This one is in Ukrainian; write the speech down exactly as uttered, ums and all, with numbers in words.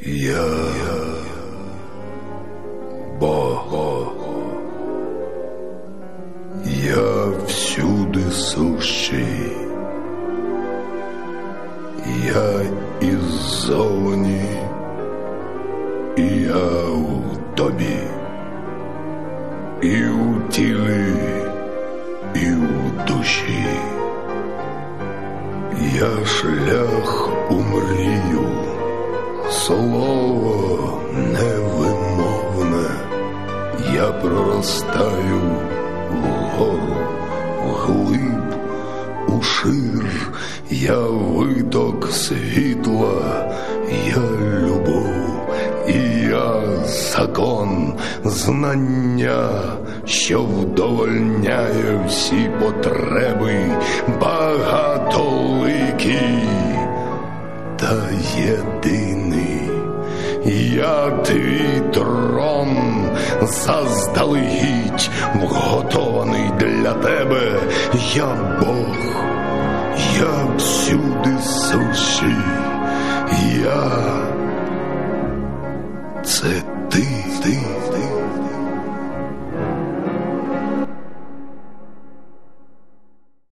Я Бог. Я всюди сущий. Я іззовні, і я у тобі, і у тілі, і у душі. Я шлях у мрію, слово невимовне. Я проростаю вгору, вглиб, у шир. Я виток світла, я любов, і я закон, знання, що вдовольняє всі потреби, багатоликий та єдиний. Я твій трон, заздалегідь вготований для тебе. Я Бог, я всюди сущий. Я — це ти, ти.